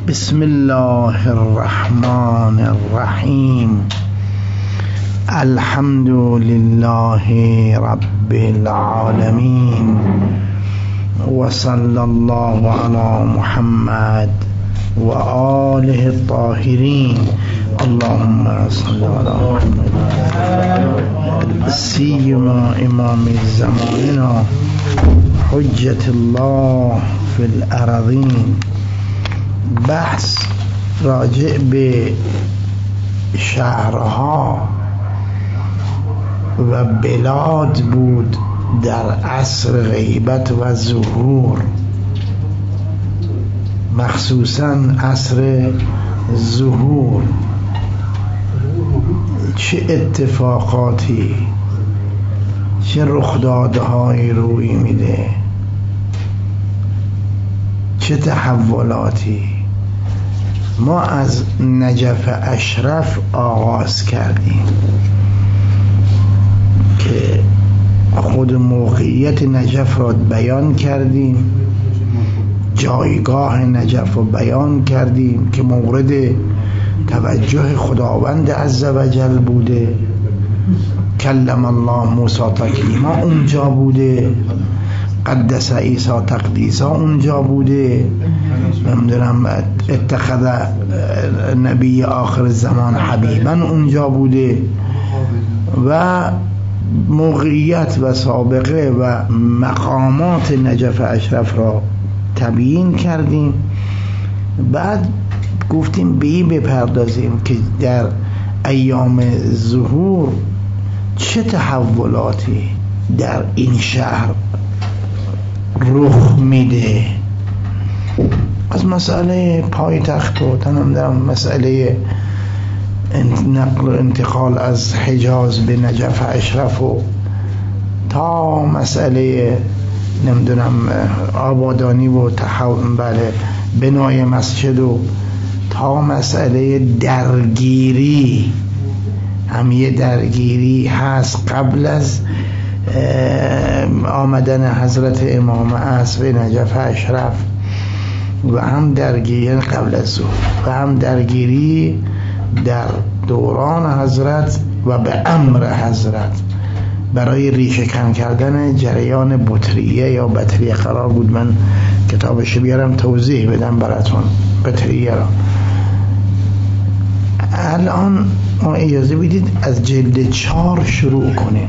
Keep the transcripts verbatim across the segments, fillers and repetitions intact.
بسم الله الرحمن الرحیم. الحمد لله رب العالمین و صلی الله علی محمد و آله الطاهرین. اللهم صل علی محمد سیما امام زماننا حجت الله فی الارضین. بحث راجع به شهرها و بلاد بود در عصر غیبت و ظهور، مخصوصا عصر ظهور. چه اتفاقاتی، چه رخدادهایی روی میده، چه تحولاتی. ما از نجف اشرف آغاز کردیم که خود موقعیت نجف را بیان کردیم، جایگاه نجف را بیان کردیم که مورد توجه خداوند عزوجل بوده. کلم الله موسی تکلیما اونجا بوده، قدس عیسی تقدیسا اونجا بوده، نمیدونم اتخذ نبی آخر زمان حبیبا اونجا بوده و موقعیت و سابقه و مقامات نجف اشرف را تبیین کردیم. بعد گفتیم به این بپردازیم که در ایام ظهور چه تحولاتی در این شهر رخ میده. از مسئله پایتخت و تنم مسئله نقل و انتقال از حجاز به نجف اشرف و تا مسئله نمیدونم آبادانی و تحول بله بنای مسجد و تا مسئله درگیری. هم یه درگیری هست قبل از آمدن حضرت امام عصر به نجف اشرف و هم درگیری قبل از ظهور و هم درگیری در دوران حضرت و به امر حضرت برای ریشه کن کردن جریان بطریه یا بطریه قرار بود. من کتابش بیارم توضیح بدم براتون بطریه را. الان ما اجازه بدید از جلد چهار شروع کنیم.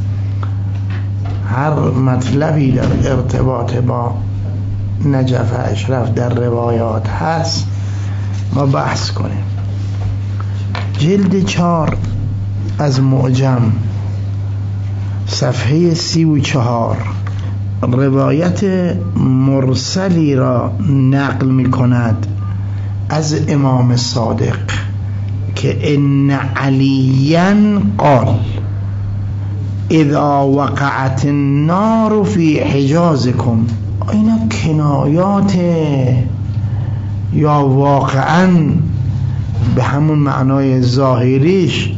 هر مطلبی در ارتباط با نجف اشرف در روایات هست ما بحث کنیم. جلد چهار از معجم صفحه سی و چهار روایت مرسلی را نقل می کند از امام صادق که ان علیاً قال اذا وقعت النار فی حجازکم. اینا کنایات یا واقعاً به همون معنای ظاهریش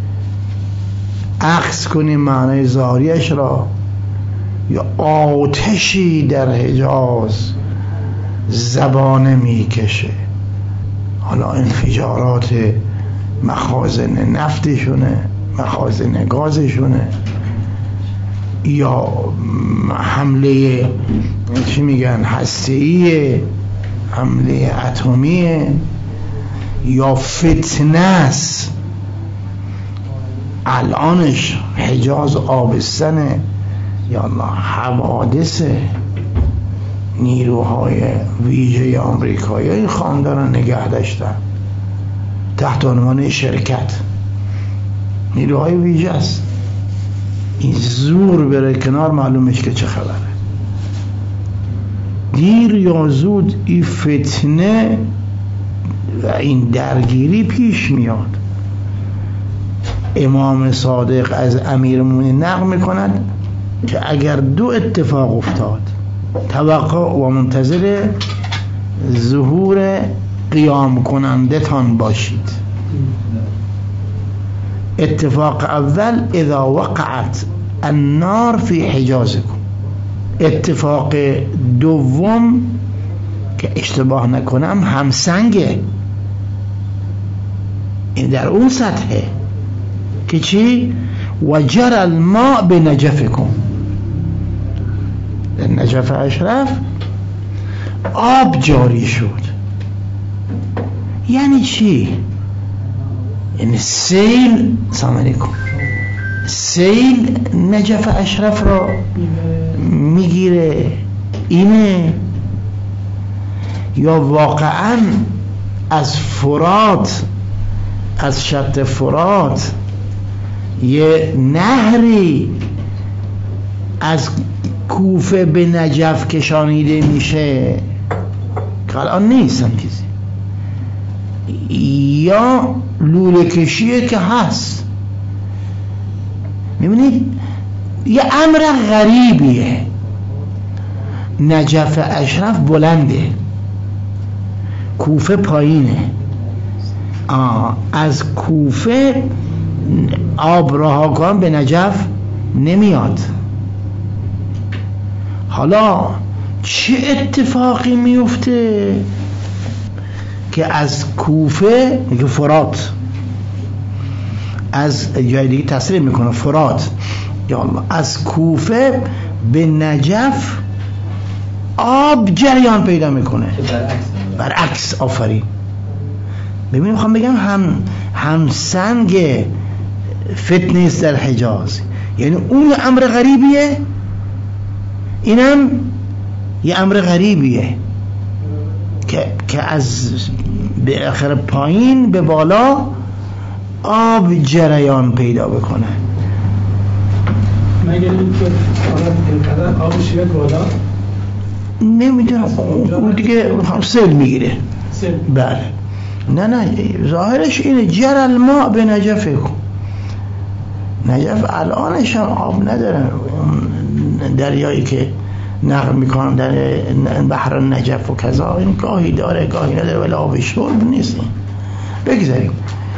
اخذ کنیم معنای ظاهریش را، یا آتشی در حجاز زبانه میکشه. حالا انفجارات مخازن نفتشونه، مخازن گازشونه، یا حمله چی میگن هسته‌ایه، حمله اتمیه، یا فتنه است. الانش حجاز آبستنه، یا الله حوادثه. نیروهای ویژه آمریکایی این خاندان نگه داشتن تحت عنوان شرکت، نیروهای ویژه است. این زور بره کنار معلومش که چه خبره. دیر یا زود این فتنه و این درگیری پیش میاد. امام صادق از امیرالمومنین نقل میکند که اگر دو اتفاق افتاد توقع و منتظر ظهور قیام کننده تان باشید. اتفاق اول اذا وقعت النار فی حجازکم. اتفاق دوم که اشتباه نکنم همسنگه، این در اون سطحه که چی؟ و جر الماء به نجفکم، در نجف اشرف آب جاری شد. یعنی چی؟ یعنی سیل، سلام علیکم، سیل نجف اشرف را میگیره. اینه یا واقعا از فرات، از شط فرات یه نهری از کوفه به نجف کشانیده میشه که الان نیستن چیزی، یا لوله کشیه که هست. میبینید یه امر غریبیه. نجف اشرف بلنده، کوفه پایینه. آه. از کوفه آب رها کن به نجف نمیاد. حالا چه اتفاقی میفته که از کوفه، میگه فرات، از جای دیگه تصریح میکنه فرات، یا الله، از کوفه به نجف آب جریان پیدا میکنه. برعکس. آفرین. ببینیم، میخوام بگم هم هم سنگ فتنه در حجاز، یعنی اون امر غریبیه، اینم یه امر غریبیه که که از به آخر پایین به بالا آب جریان پیدا بکنه. مگر اینکه اینقدر آبش بیاد بالا؟ نمیدونم، اون دیگه سیل میگیره. سیل. بله. نه نه، ظاهرش اینه جر الماء به نجف کن. نجف الانش هم آب ندارن، دریایی که نقل میکنن در بحر نجف و کذا، این گاهی داره گاهی نداره، ولی آب شرب نیست. بگذاریم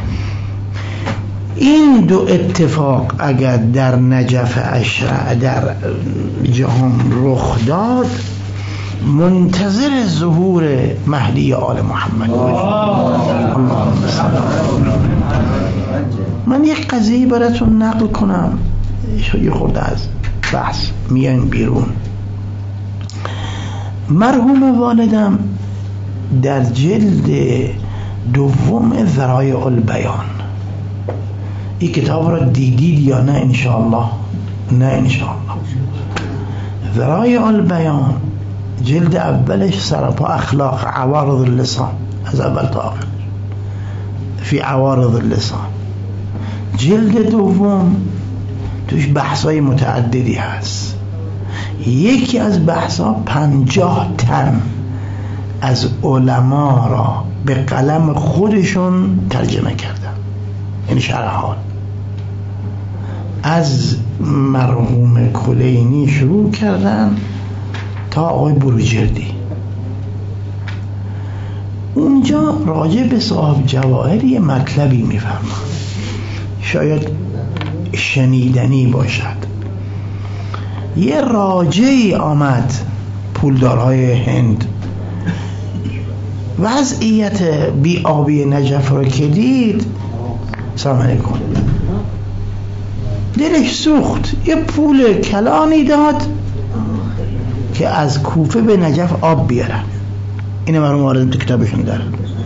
این دو اتفاق اگر در نجف اشرف در جهان رخ داد، منتظر ظهور مهدی آل محمد. من یک قضیه براتون نقل کنم، یه خورده از بحث میان بیرون. مرحوم والدم در جلد دوم ذرایع البیان، این کتاب را دیدید یا نه؟ انشاءالله نه انشاءالله. ذرایع البیان جلد اولش سرپا اخلاق عوارض اللسان، از اول تا آخر فی عوارض اللسان. جلد دوم توش بحثای متعددی هست. یکی از بحثا پنجاه تن از علما را به قلم خودشون ترجمه کردن، یعنی شرح حال، از مرحوم کلینی شروع کردن تا آقای بروجردی. اونجا راجع به صاحب جواهر یه مطلبی میفهمن، شاید شنیدنی باشد. یه راجعی آمد پولدارهای هند، وضعیت بی آبی نجف را که دید، سلام علیکم، دلش سوخت. یه پول کلانی داد که از کوفه به نجف آب بیارن. اینه مرحوم والدم تو کتابشون داره.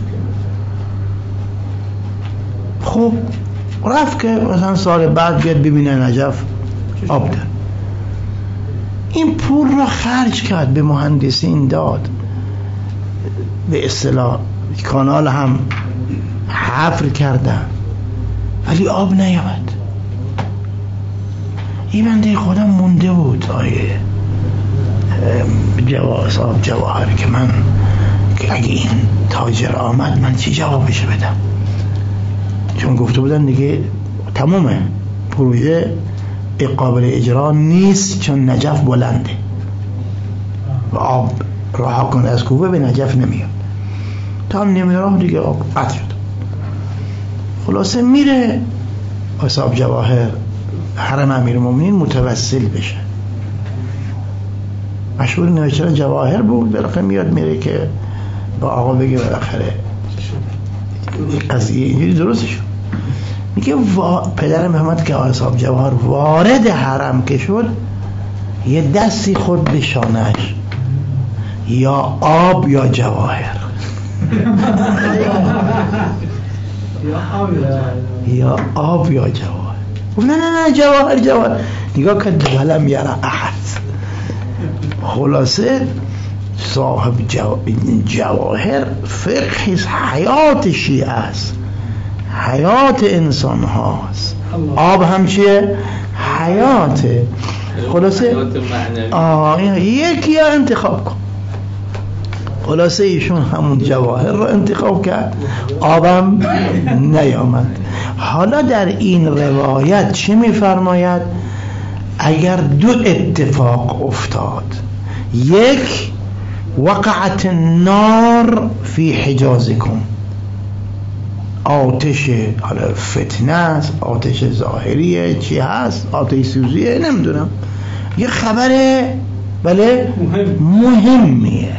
خب رفت که مثلا سال بعد بیاد ببینه نجف آب داره. این پول را خرج کرد، به مهندسین داد، به اصطلاح کانال هم حفر کردن، ولی آب نیامد. این بنده خدا مونده بود. آیه جواب صاحب جواهر که من که اگه این تاجر آمد من چی جوابش بدم، چون گفته بودن دیگه تمومه، پروژه قابل اجرا نیست چون نجف بلنده و آب راه کنه از کوفه به نجف نمیاد، تا هم نمیراه دیگه آب قطع شد. خلاصه میره صاحب جواهر حرم امیرالمومنین متوسل بشه. مشهور نوشتن جواهر بود، بالاخره میاد میره که با آقا بگه بالاخره قضیه اینجوری درست شد. میگه پدر محمد که آقای صاحب جواهر وارد حرم که شد یه دستی خود به شانهش، یا آب یا جواهر یا آب یا جواهر. نه نه نه جواهر جواهر. نگاه که ولم یرا احد. خلاصه صاحب جو... جواهر فقه حیات شیعه است، حیات انسان هاست. آب هم چیه؟ حیاته. خلاصه آه یکی ها انتخاب کن. خلاصه ایشون همون جواهر رو انتخاب کرد، آبم نیامد. حالا در این روایت چی میفرماید؟ اگر دو اتفاق افتاد، یک وقعت النار فی حجازکم، آتش حالا فتنه است، آتش ظاهریه، چی هست، آتش سوزیه، نمیدونم، یه خبره بله مهمیه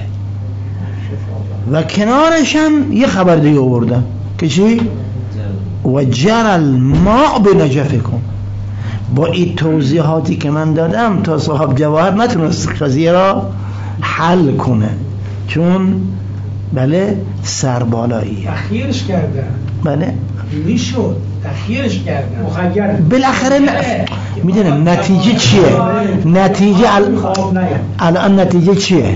و کنارش هم یه خبر دیگه آوردن که چی؟ و جر الماء بنجفکم. با این توضیحاتی که من دادم تا صاحب جواهر نتونست قضیه را حل کنه، چون بله سربالاییه. تخییرش کردن. بله میشد تخییرش کردن مخیر. بالاخره ن... میدونم نتیجه چیه؟ نتیجه ال... الان نتیجه چیه؟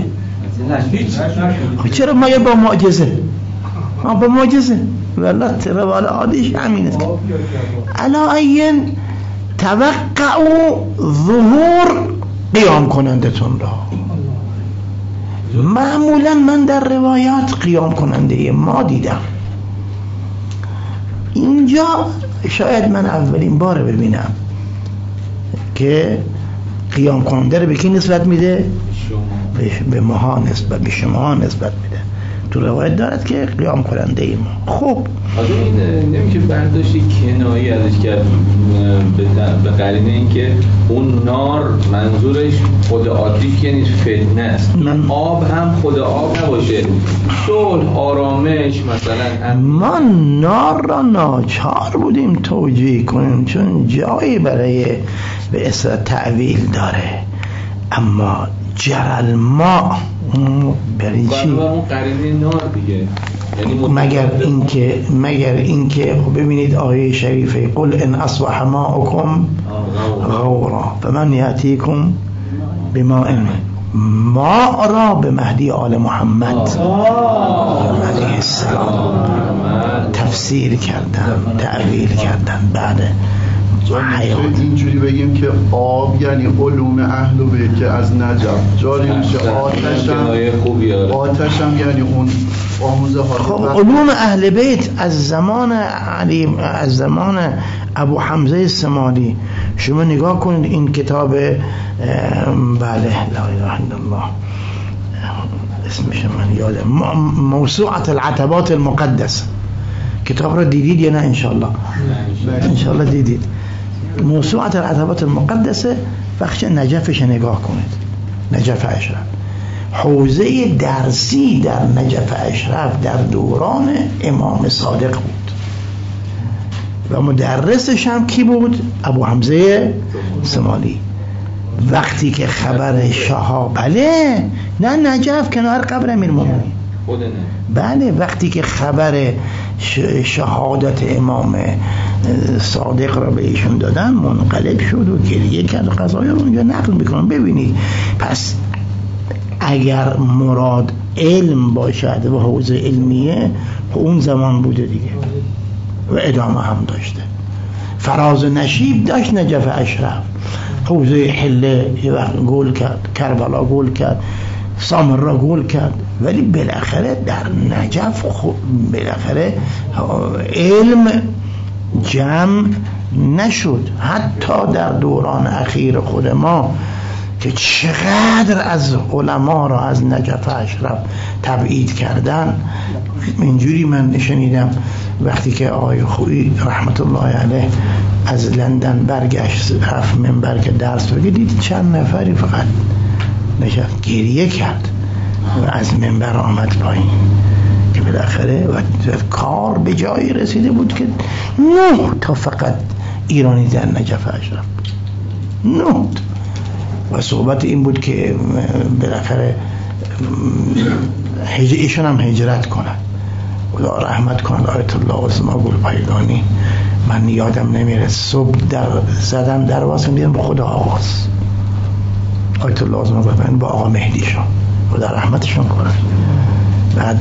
چرا ما با معجزه؟ ما با معجزه والله روال عادیش همینه. الا این توقعوا ظهور قیام کنندتون را. معمولا من در روایات قیام کننده ما دیدم، اینجا شاید من اولین بار ببینم که قیام کننده رو به کی نسبت میده؟ به ماها نسبت، به شما نسبت میده. تو روایت دارد که قیام کننده ای ما. خب حالا این نمیشه برداشتی کنایی ازش کرد به قرینه این که اون نار منظورش خود آتیش یعنی فتنه است. من آب هم خود آب نباشه، صلح، آرامش مثلا. ما نار را ناچار بودیم توجیه کنیم چون جایی برای به اصطلاح تعویل داره، اما جرل ما برای چی؟ اون قرینه نار دیگه. مگر اینکه مگر اینکه ببینید آیه شریفه قل ان اصبح ماؤکم غورا فمن یاتیکم بماء ماء را به مهدی آل محمد علیه السلام تفسیر کردن، تعویل کردن. بعد اینجوری بگیم که آب یعنی علوم اهل بیت که از نجف جاری میشه، آتش هم آتش هم یعنی اون آموزه ها. خب علوم اهل بیت از زمان علی، از زمان ابو حمزه سمالی شما نگاه کنید این کتاب بله لا اله الا الله اسمش من یادم، موسوعة العتبات المقدس، کتاب را دیدید یا نه؟ انشالله انشالله دیدید. موسوعة العتبات المقدسه بخش نجفش نگاه کنید، نجف اشرف، حوزه درسی در نجف اشرف در دوران امام صادق بود و مدرسش هم کی بود؟ ابو حمزه سمالی. وقتی که خبر شاه بله نه نجف کنار قبر امیرالمومنین بله وقتی که خبر شهادت امام صادق را به ایشون دادن منقلب شد و گریه کرد و قضایی رو اونجا نقل میکنم. ببینید پس اگر مراد علم باشد و حوزه علمیه اون زمان بوده دیگه و ادامه هم داشته. فراز نشیب داشت نجف اشرف، حوزه حله یه وقت گول کرد، کربلا گول کرد، سامرا گول کرد، ولی بالاخره در نجف بالاخره علم جمع نشد. حتی در دوران اخیر خود ما که چقدر از علما را از نجف اشرف تبعید کردن، اینجوری من شنیدم وقتی که آقای خویی رحمت الله علیه از لندن برگشت رفت منبر که درس بگه، دید چند نفری فقط نشست گریه کرد و از منبر آمد پایین. بالاخره و کار به جایی رسیده بود که نه تا فقط ایرانی در نجف اشرف بود، نه. و صحبت این بود که بالاخره ایشون هم هجرت کنند. خدا رحمت کنند آیت الله عظما گلپایگانی. من یادم نمیره صبح در زدم در واسم دیدم به خدا آغاز آیت الله عظما گلپایگانی با آقا مهدیشون خدا رحمتشون کنند. بعد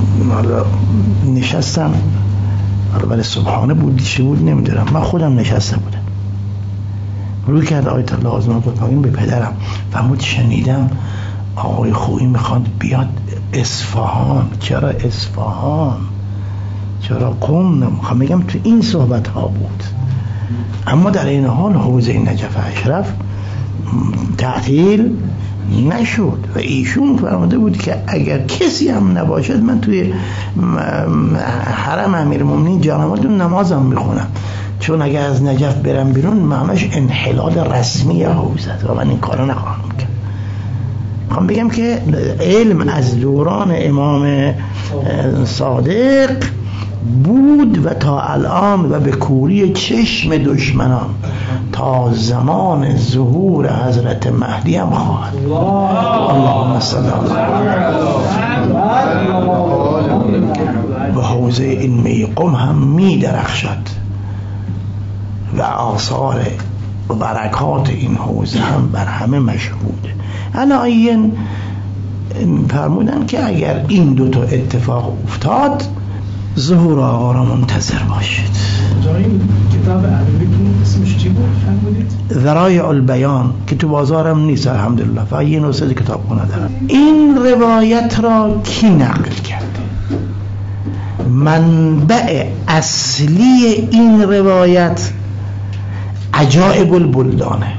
نشستم، ولی صبحانه بود چی بود نمیدونم، من خودم نشسته بودم، روی کرد آیت الله عظما گلپایگانی به پدرم فرمود شنیدم آقای خویی میخواد بیاد اصفهان. چرا اصفهان؟ چرا قم؟ نمیخوام بگم تو این صحبت ها بود. اما در این حال حوزه نجف اشرف تعطیل نشد و ایشون فرموده بود که اگر کسی هم نباشد من توی حرم امیرالمومنین جانمازتون نمازم میخونم، چون اگر از نجف برم بیرون معناش انحلال رسمی حوزه و من این کارو نخواهم کرد. میخوام بگم که علم از دوران امام صادق بود و تا الان و به کوری چشم دشمنان تا زمان ظهور حضرت مهدی هم خواهد. اللهم صل و حوزه این میقم هم می درخشد و آثار و برکات این حوزه هم بر همه مشهوده. علایین فرمودن که اگر این دوتا اتفاق افتاد ظهور آقا را منتظر باشید. این کتاب عربیتون اسمش چی بود فرمودید؟ ذرایع البیان که تو بازارم نیست الحمدلله، فقط یه نسخه کتابخونه دارم. این روایت را کی نقل کرده؟ منبع اصلی این روایت عجائب البلدانه.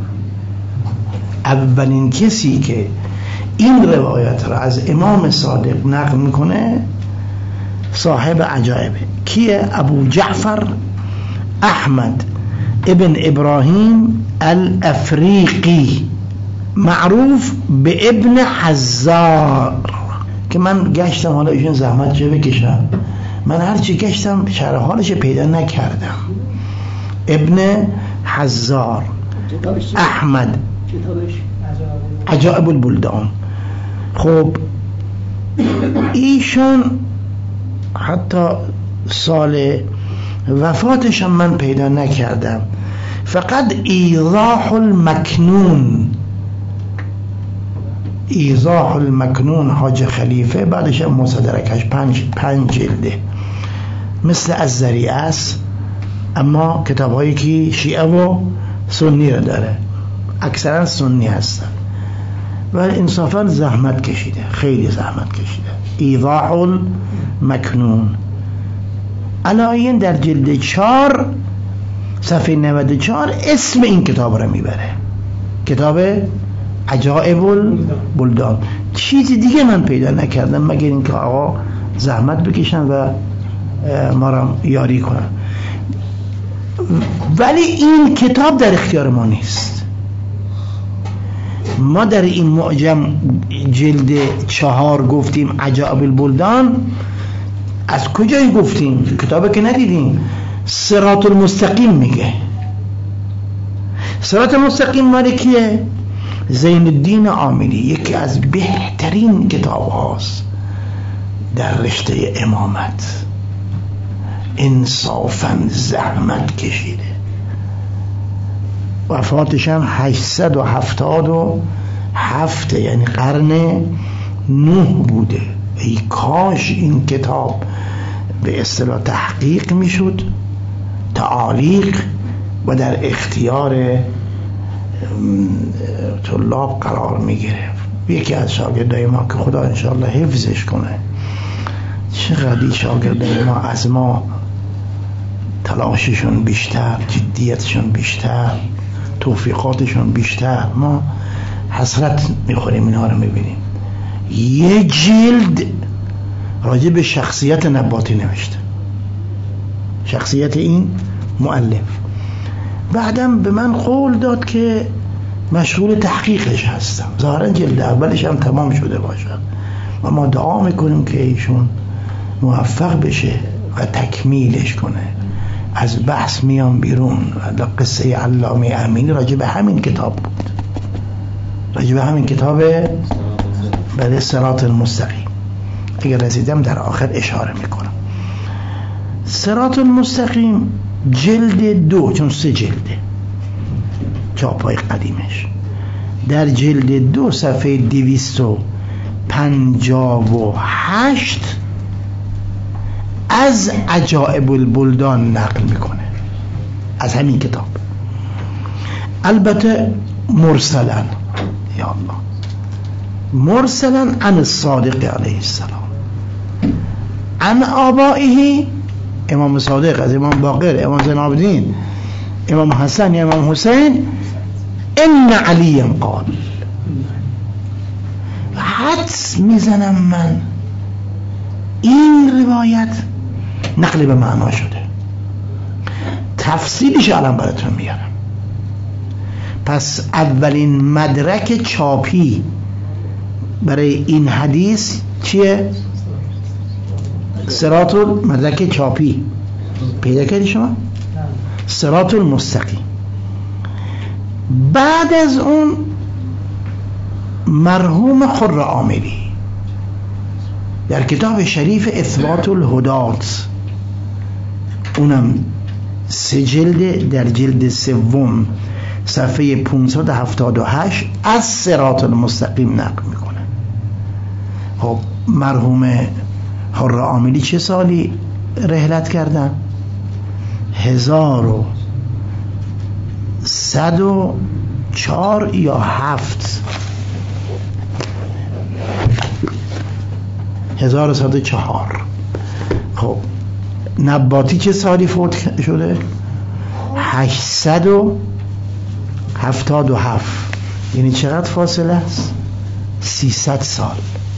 اولین کسی که این روایت را از امام صادق نقل میکنه صاحب عجائبه. کیه؟ ابو جعفر احمد ابن ابراهیم الافریقی، معروف به ابن حزار، که من گشتم حالا ایشون زحمت چه بکشم، من هرچی گشتم شرح حالش پیدا نکردم. ابن حزار احمد عجائب البلدان. خب ایشون حتی سال وفاتش هم من پیدا نکردم، فقط ایضاح المکنون ایضاح المکنون حاج خلیفه، بعدش هم مصدرکش پنج, پنج جلده مثل الذریعه است، اما کتاب هایی که شیعه و سنی رو داره، اکثرا سنی هستن و انصافا زحمت کشیده، خیلی زحمت کشیده. ایضاح المکنون علایین در جلد چهار صفحه نود و چهار اسم این کتاب رو میبره، کتاب عجائب البلدان. چیزی دیگه من پیدا نکردم مگر اینکه آقا زحمت بکشن و ما را یاری کنن. ولی این کتاب در اختیار ما نیست. ما در این معجم جلد چهار گفتیم عجائب البلدان، از کجایی گفتیم؟ کتابه که ندیدیم. صراط المستقیم میگه. صراط المستقیم مال کیه؟ زین الدین عاملی، یکی از بهترین کتاب هاست در رشته امامت. انصافاً زحمت کشیده. وفاتش هم هشتصد و هفتاد و هفت، یعنی قرن نه بوده. ای کاش این کتاب به اصطلاح تحقیق میشد، تعالیق و در اختیار طلاب قرار میگرفت. یکی از شاگردای ما که خدا انشاءالله حفظش کنه، چقدر شاگردای ما از ما تلاششون بیشتر، جدیتشون بیشتر، توفیقاتشون بیشتر، ما حسرت میخوریم اینا رو میبینیم. یه جلد راجع به شخصیت نباتی نوشته، شخصیت این مؤلف. بعدم به من قول داد که مشغول تحقیقش هستم. ظاهرا جلد اولش هم تمام شده باشد و ما دعا میکنیم که ایشون موفق بشه و تکمیلش کنه. از بحث میام بیرون. قصه علامه امینی راجع به همین کتاب بود، راجع به همین کتاب بله صراط المستقیم. اگر رسیدم در آخر اشاره میکنم. صراط المستقیم جلد دو، چون سه جلده چاپای قدیمش، در جلد دو صفحه دویست و پنجاه و هشت از عجائب البلدان نقل میکنه، از همین کتاب، البته مرسلا، یا الله، مرسلا عن الصادق علیه السلام عن آبائه، امام صادق از امام باقر، امام زین العابدین، امام حسن، امام حسین، ان علی قال. حدس میزنم من این روایت نقل به معنا شده، تفصیلش الان براتون میارم. پس اولین مدرک چاپی برای این حدیث چیه؟ صراط مدرک چاپی پیدا کردی شما؟ صراط المستقیم. بعد از اون مرحوم خر عاملی در کتاب شریف اثبات الهدات، اونم سه جلد، در جلد سوم صفحه پانصد و هفتاد و هشت از صراط المستقیم نقل میکنه. خب مرحوم حر عاملی چه سالی رحلت کردن؟ هزار و صد و چار یا هفت، هزار و صد و چهار. خب نباتی چه سالی فوت شده؟ هشتصد و هفتاد و هفت. یعنی چقدر فاصله است؟ سیصد سال.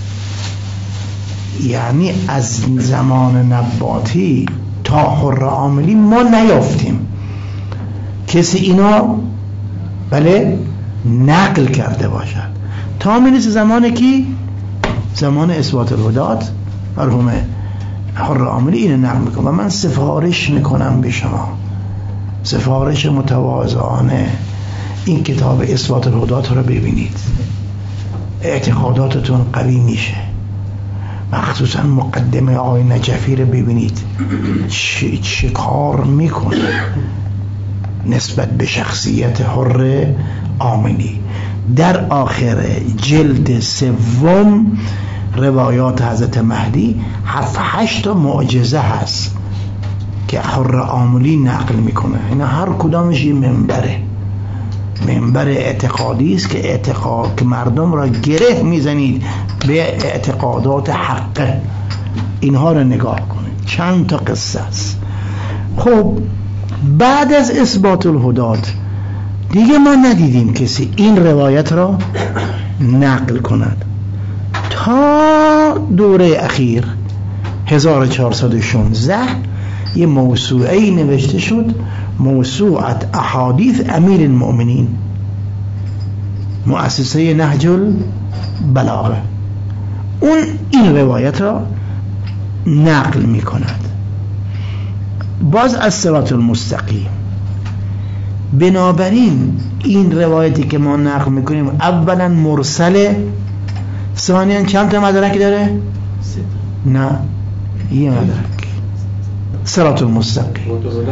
یعنی از زمان نباتی تا حر عاملی ما نیافتیم کسی اینا بله نقل کرده باشد، تا میرسه زمان کی؟ زمان اثبات الهدات، مرحوم حر عاملی اینو نقل میکنه. و من سفارش میکنم به شما، سفارش متواضعانه، این کتاب اثبات الهدات رو ببینید، اعتقاداتتون قوی میشه. مخصوصا مقدمه آقای نجفی رو ببینید چه, چه کار میکنه نسبت به شخصیت حر عاملی. در آخر جلد سوم روایات حضرت مهدی هفت هشت معجزه هست که حر عاملی نقل میکنه. اینا هر کدامش یه منبره، منبر اعتقادی است که اعتقاد که مردم را گره میزنید به اعتقادات حقه. اینها را نگاه کنید، چند تا قصه است. خب بعد از اثبات الهدات دیگه ما ندیدیم کسی این روایت را نقل کند تا دوره اخیر هزار و چهارصد و شانزده یه موسوعه نوشته شد، موسوعت احادیث امیر المؤمنین، مؤسسه نهج البلاغه. اون این روایت را نقل می کند باز از صراط المستقیم. بنابراین این روایتی که ما نقل میکنیم اولا مرسله، ثانیا چند تا مدرک داره؟ نه یه مدرک، صراط المستقیم.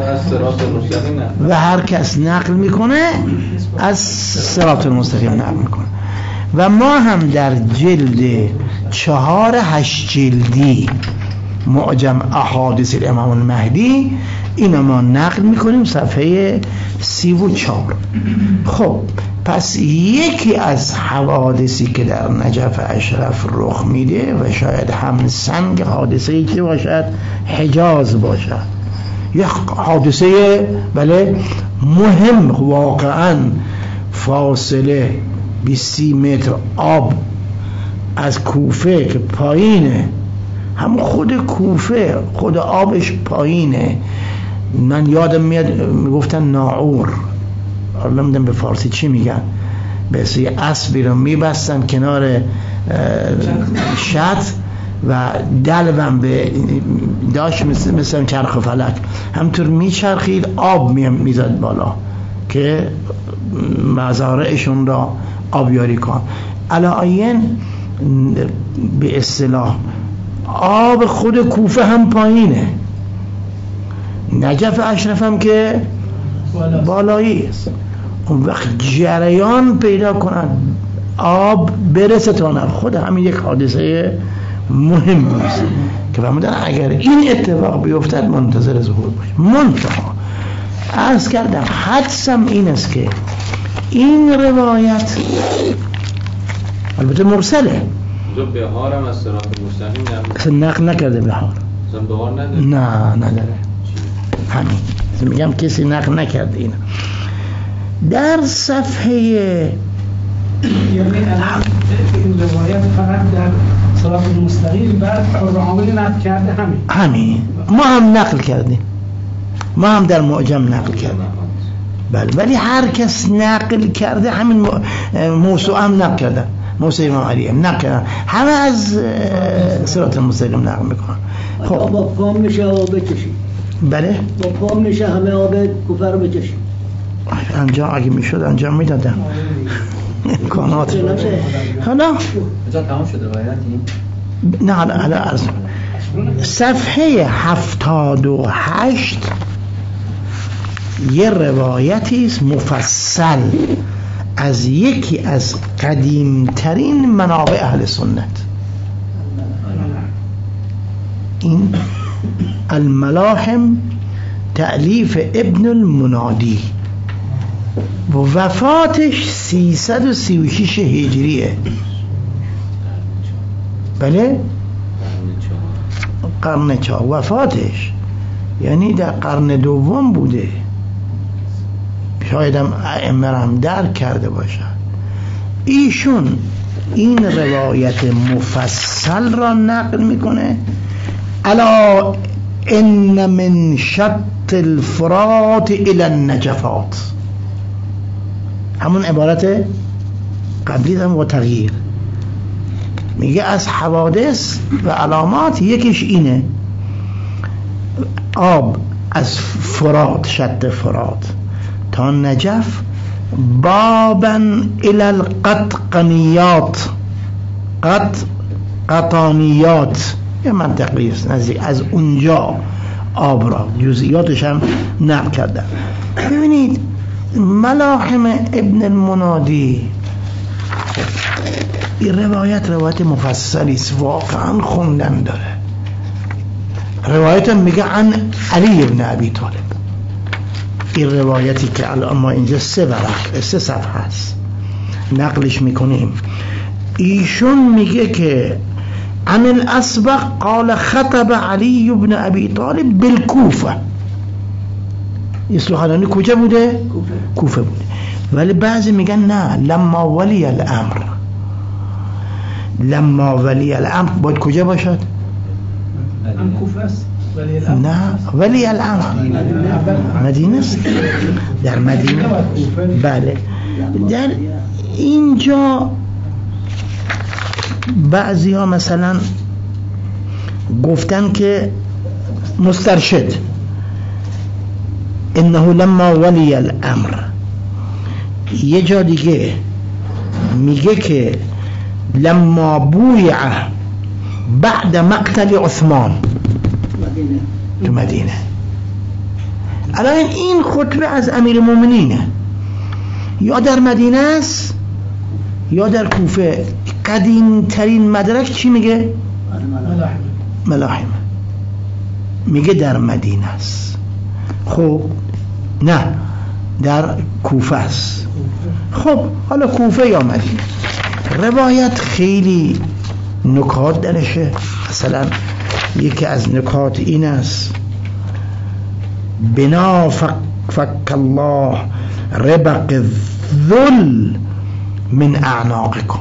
و هر کس نقل میکنه از صراط المستقیم نقل میکنه. و ما هم در جلد چهار هشت جلدی معجم احادیث الامام المهدی اینو ما نقل میکنیم صفحه سی و چار. خب پس یکی از حوادثی که در نجف اشرف رخ میده و شاید هم سنگ حادثه‌ای که باشد حجاز باشد، یک حادثه بله مهم، واقعا فاصله بیست متر آب از کوفه که پایینه، هم خود کوفه خود آبش پایینه. من یادم میاد میگفتن ناعور، حالا نمیدونم به فارسی چی میگن، به اسبی رو میبستن کنار شط و دلوم به داشت مثل مثل چرخ و فلک همطور میچرخید، آب میزد بالا که مزارعشون را آبیاری کن. علاین به اصطلاح آب خود کوفه هم پایینه، نجف اشرف هم که بالایی است. اون وقت جریان پیدا کنن آب برسه تا نر خود همین یک حادثه مهم است که فرمودن اگر این اتفاق بیفتد منتظر ظهور باشه. منتها عرض کردم حدسم این است که این روایت البته مرسله، جو بهار هم از صراط مستقیم اصلا نقل نکرده بهار، اصلا بهار نداره، نه نداره، همین میگم کسی نقل نکرده. این در صفحه یعنی این روایت فقط در صراط مستقیم بعد قرآنی نقل کرده همین همین ما هم نقل کردیم، ما هم در معجم نقل کردیم بله، ولی هر کس نقل کرده همین موسوعه هم نقل کردن، موسوعه امام علی هم نقل کردن، همه از صراط مستقیم نقل میکنن. خب با پام میشه آب بکشی، بله با پام میشه همه آب کوفه رو بکشی، انجام اگه میشد انجام میدادم امکانات. حالا اجا تمام شده روایتی؟ نه حالا حالا عرض صفحه هفتاد و هشت یه روایتی است مفصل از یکی از قدیمترین منابع اهل سنت، این الملاحم تألیف ابن المنادی و وفاتش سیصد و سی و شش هجریه. بله قرن چهار وفاتش، یعنی در قرن دوم بوده، شاید هم ائمه هم درک کرده باشد. ایشون این روایت مفصل را نقل میکنه، الا ان من شط الفرات الى النجفات، همون عبارت قبلی هم با تغییر میگه از حوادث و علامات یکیش اینه آب از فرات، شط فرات تا نجف، بابا الى القطقنیات، قط قطانیات یه منطقی است نزدیک، از اونجا آب را جزئیاتش هم نقل کردن. ببینید ملاحم ابن المنادی این روایت روایت مفصلی است، واقعا خوندن داره. روایت میگه عن علی ابن ابی طالب، این روایتی که الان ما اینجا سه ورق سه صفحه است نقلش میکنیم، ایشون میگه که عن الاسبق قال خطب علی ابن ابی طالب بالکوفه. اصلاحانی کجا بوده؟ کوفه. کوفه بوده، ولی بعضی میگن نه لما ولی الامر، لما ولی الامر باید کجا باشد؟ هم کوفه است ولی الامر نه ولی الامر مدینه است، در مدینه. بله در اینجا بعضی ها مثلا گفتن که مسترشد انه لما ولی الامر، یه جا دیگه میگه که لما بویع بعد مقتل عثمان تو مدینه. الان این خطبه از امیر المؤمنینه، یا در مدینه است یا در کوفه. قدیم ترین مدرک چی میگه؟ ملاحم میگه در مدینه است. خب نه در کوفه است. خب حالا کوفه یا مدینه، روایت خیلی نکات درشه. مثلا یکی از نکات این است بنا فک, فک الله ربق الذل من اعناقکم،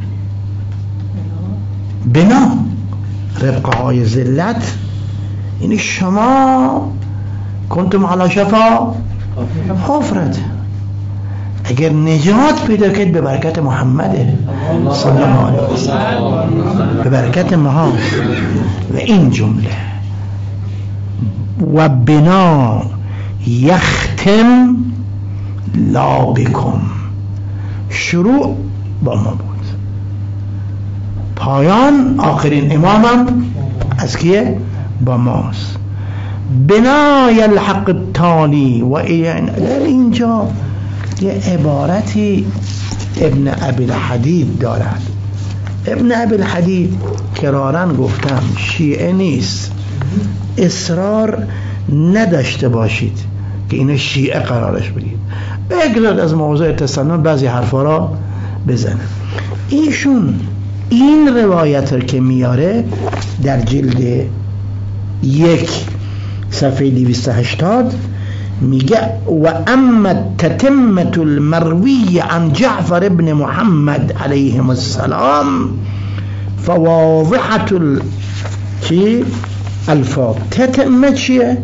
بنا ربقه های ذلت، یعنی شما کنتم علی شفا حفرت، اگر نجات پیدا کرد به برکت محمد صلی الله علیه و سلم، به برکت ما. و این جمله و بنا یختم لا بکم، شروع با ما بود، پایان آخرین امامم از کیه؟ با ماست. بنای الحق التالی و در اینجا یه عبارتی ابن ابی الحدید دارد. ابن ابی الحدید کرارن گفتم شیعه نیست، اصرار نداشته باشید که اینو شیعه قرارش بدید، بگذارید از موضوع تسنن بعضی حرفا را بزنه. ایشون این روایت رو که میاره در جلد یک صفحه دویست و هشتاد میگه و اما تتمت المروی عن جعفر ابن محمد علیهم السلام فواضحة ال... چی؟ الفاظ. تتمت چیه؟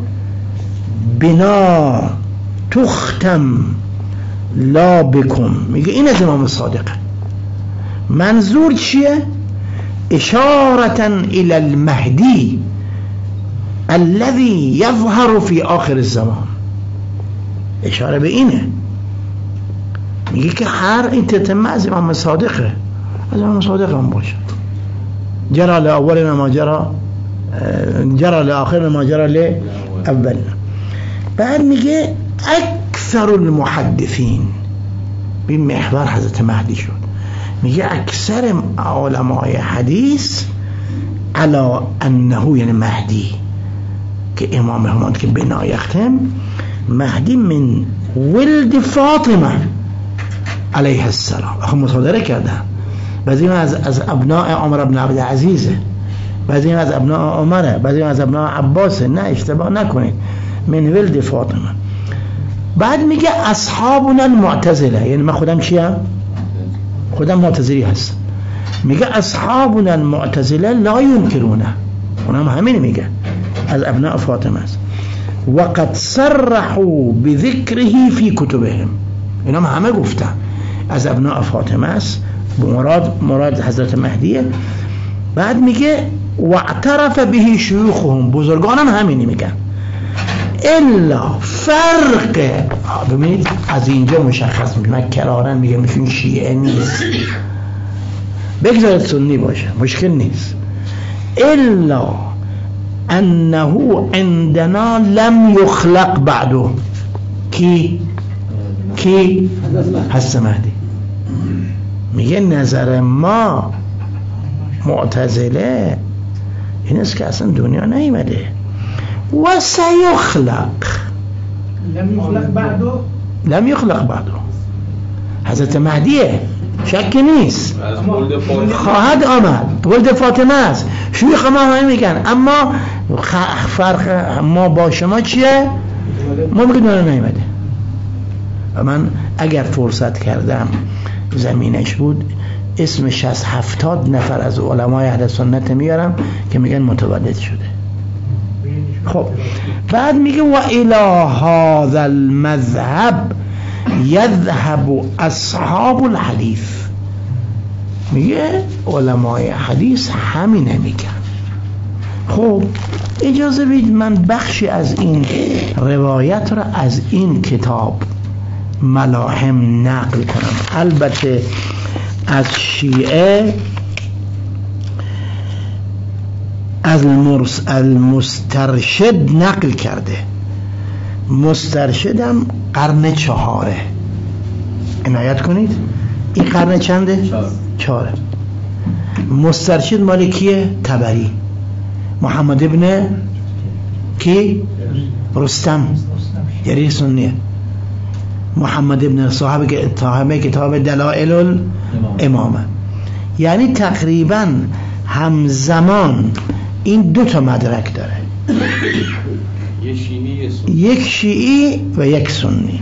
بنا تختم لا بکم، میگه این از امام صادقه. منظور چیه؟ اشارة الى المهدی الذي يظهر في آخر الزمان، اشاره به اینه. میگه که هر این تتمه از امام صادقه، از امام صادق هم باشه. جرى لأول ما جرى جرى لآخر ما جرى لأول. بعد میگه اکثر المحدثین، به محور حضرت مهدی شد، میگه اکثر علمای حدیث علا انه، یعنی مهدی که امام همون که بنا یختم، مهدی من ولد فاطمه علیه السلام. آخه مصادره کردن بعضی از از ابناء عمر بن عبدالعزیزه، بعضی از ابناء عمره، بعضی از ابناء عباسه. نه اشتباه نکنید، من ولد فاطمه. بعد میگه اصحابنا المعتزله، یعنی من خودم چیم؟ خودم معتزلی هستم. میگه اصحابنا المعتزله لا ينكرونه، اونم همین میگه، از ابناء فاطمه است. وقد صرحوا بذكره في كتبهم، اینا همه گفتن از ابناء فاطمه است، مراد مراد حضرت مهدیه. بعد میگه واعترف به شیوخهم، بزرگانم همینی میگن. الا فرق، ببینید از اینجا مشخص میشه، من کرارن میگم میشون شیعه نیست، بگذارید سنی باشه مشکل نیست. الا انه عندنا لم يخلق بعده، کی کی حضرت مهدی. میگه نظر ما معتزله این است که اصلا دنیا نیامده. و سیخلق، لم یخلق بعده، لم یخلق بعده حضرت مهدیه، شک نیست، خواهد آمد، ولد فاطمه است. شیوخ ما همه میگن، اما فرق ما با شما چیه؟ ما میگه دنیا نیامده. و من اگر فرصت کردم زمینش بود اسم شصت هفتاد نفر از علمای اهل سنت میارم که میگن متولد شده. خب بعد میگه و الی هذا المذهب یذهب اصحاب الحدیث، میگه علمای حدیث همینه میگن. خب اجازه بدید من بخشی از این روایت را از این کتاب ملاحم نقل کنم. البته از شیعه از المسترشد نقل کرده. مسترشدم قرن چهاره، عنایت کنید. این قرن چنده؟ چهاره. مسترشد مال کیه؟ طبری. محمد ابن کی؟ رستم، یعنی سنیه. محمد ابن صاحب صاحب کتاب دلائل الامامه. یعنی تقریبا همزمان این دو تا مدرک داره، یک شیعی و یک سنی.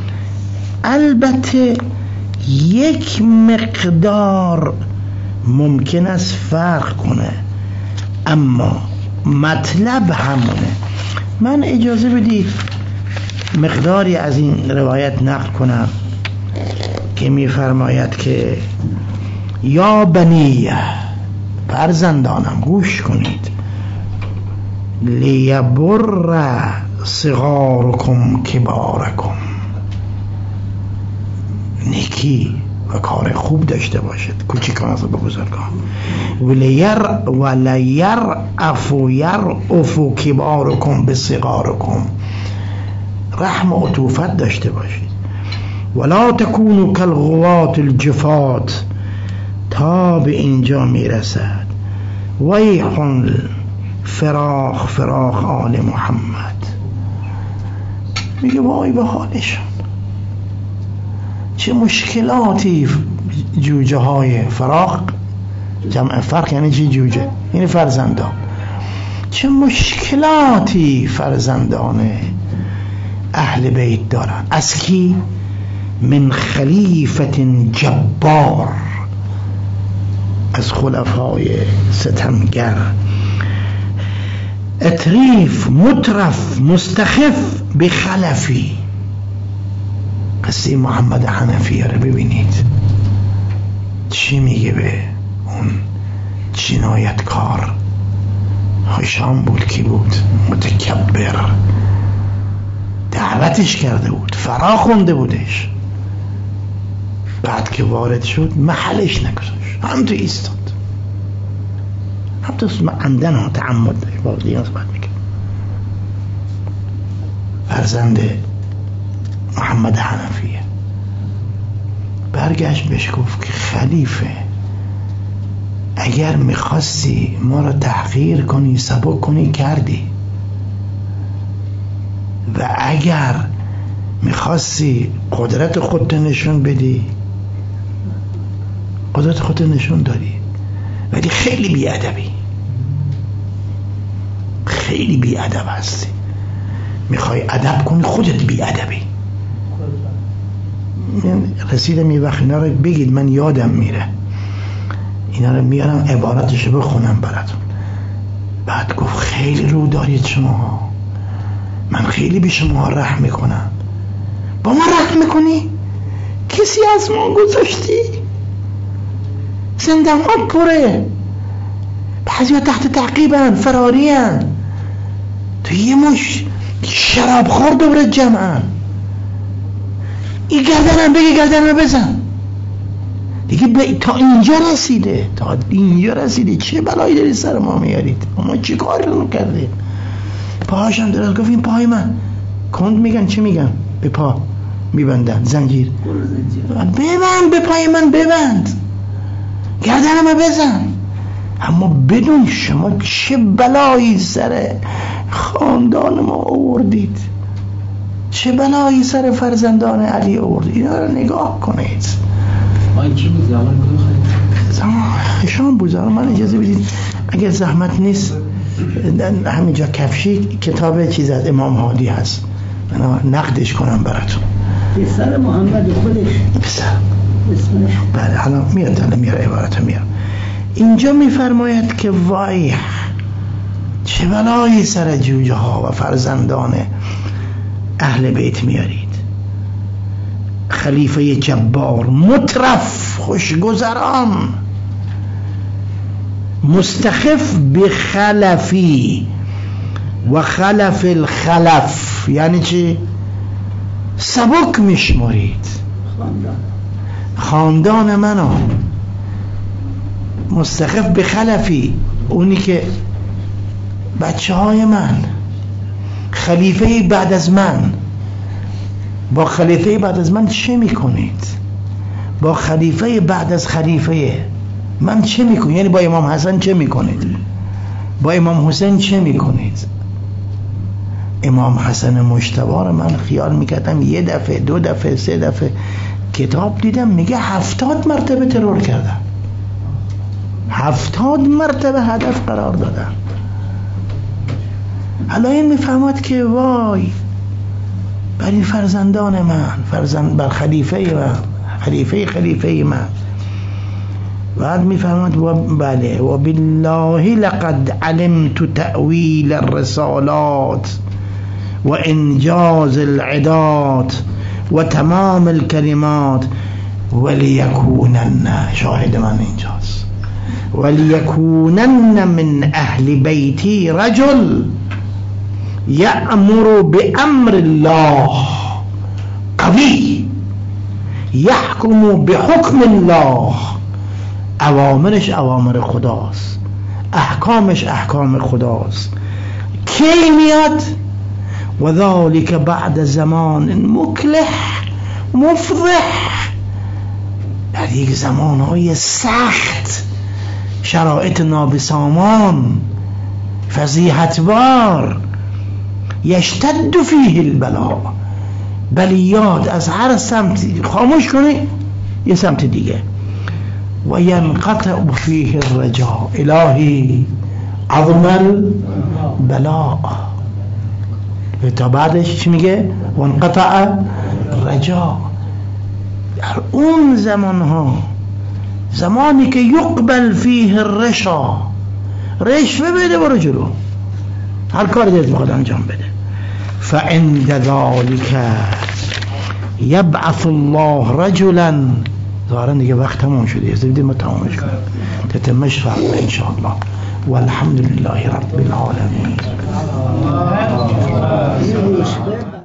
البته یک مقدار ممکن است فرق کنه، اما مطلب همونه. من اجازه بدید مقداری از این روایت نقل کنم که میفرماید که یا بنی فرزندانم گوش کنید لیبر صغارکم کبارکم، نیکی و کار خوب داشته باشد کوچیکان از به بزرگان، ولیر ولیر افو یر افو کبارکم به صغارکم، رحم و عطوفت داشته باشید، ولا تکونوا کالغوات الجفات. تا به اینجا میرسد ویحن فراخ فراخ آل محمد، میگه وای به حالشون، چه مشکلاتی جوجه های فراخ، جمع فرق یعنی چی جوجه؟ یعنی فرزندان، چه مشکلاتی فرزندان اهل بیت دارن. از کی؟ من خلیفت جبار، از خلفای ستمگر، اتریف مترف مستخف بخلفی. قصه محمد حنفیه رو ببینید چی میگه به اون جنایتکار. هشام بود کی بود؟ متکبر، دعوتش کرده بود، فرا خونده بودش، بعد که وارد شد محلش نگذاشت، هم تو ایستاد، هم تو عمدن ها تعمد با دیگه صحبت میکرد. فرزند محمد حنفیه برگشت بهش گفت که خلیفه اگر میخواستی ما رو تحقیر کنی سبک کنی کردی، و اگر میخواستی قدرت خودت نشون بدی قدرت خودت نشون دادی، ولی خیلی بیادبی، خیلی بیادب هستی، میخوای ادب کنی خودت بیادبی. من رسیدم یه وقت اینا رو بگید، من یادم میره، اینا رو میارم عبارتشو بخونم براتون. بعد گفت خیلی رو دارید شما، من خیلی به شما رحم میکنم. با ما رحم میکنی؟ کسی از ما گذاشتی؟ زندان پره، بعضی ها تحت تعقیبن، فرارین، تو یه مش شراب خور دوباره جمعن. این گردنم بگی گردنم بزن دیگه، ب... تا اینجا رسیده، تا اینجا رسیده، چه بلایی داری سر ما میارید؟ ما چی کاری رو کردیم؟ پاهاشم دراز گفت این پای من کند میگن، چی میگن؟ به پا میبندن زنجیر، ببند به پای من، ببند گردنم بزن. اما بدون شما چه بلایی سر خاندان ما آوردید، چه بلایی سر فرزندان علی آوردید. اینا رو نگاه کنید. آن کی بود؟ زمان کدوم خیلی؟ زمان خشام بود. زمان من اجازه بدید اگر زحمت نیست همینجا کفشی کتاب چیز از امام هادی هست، من نقدش کنم براتون. پسر محمد خودش پسر اسمش. بله حالا میاد، حالا میاد عبارتو میاد. اینجا میفرماید که وای چه بلایی سر جوجه ها و فرزندان اهل بیت میارید. خلیفه جبار، مترف خوشگذران، مستخف بخلفی و خلف الخلف یعنی چی؟ سبک میشمارید خاندان خاندان منو. مستخف بخلفی اونی که بچه های من، خلیفه بعد از من. با خلیفه بعد از من چه میکنید؟ با خلیفه بعد از خلیفه من چه میکنید؟ یعنی با امام حسن چه میکنید؟ با امام حسین چه میکنید؟ امام حسن مجتبی رو من خیال میکردم یه دفعه دو دفعه سه دفعه کتاب دیدم میگه هفتاد مرتبه ترور کردم، هفتاد مرتبه هدف قرار دادم. حالا این میفهمد که وای بر این فرزندان من، فرزند بر خلیفه من، خلیفه خلیفه من. بعد میفهمد و بله و بالله لقد علمت تأویل الرسالات و انجاز العدات و تمام الکلمات. ولیکونن، شاهد من اینجاست، ولیکونن من اهل بیتی رجل یأمر بأمر الله قوی یحکم بحکم الله، اوامرش اوامر خداست، احکامش احکام خداست. کی میاد؟ و ذالک بعد زمان مکلح مفضح، در یک زمانهای سخت، شرایط نابسامان، فضیحتبار، یشتد فیه البلا، بلیات از هر سمت خاموش کنی یه سمت دیگه. و ینقطع فیه الرجاء، الهی عظم البلاء. تا بعدش چی میگه؟ و انقطع رجاء. در اون زمان ها، زمانی که یقبل فیه الرشا، رشوه بده برو جلو، هر کاری دلت میخواد انجام بده. فعند ذالک یبعث الله رجلا، ظاهرا دیگه وقت تمام شده، از دیگه ما تمامش کنیم، تتمش فردا ان شاء الله. والحمد لله رب العالمین.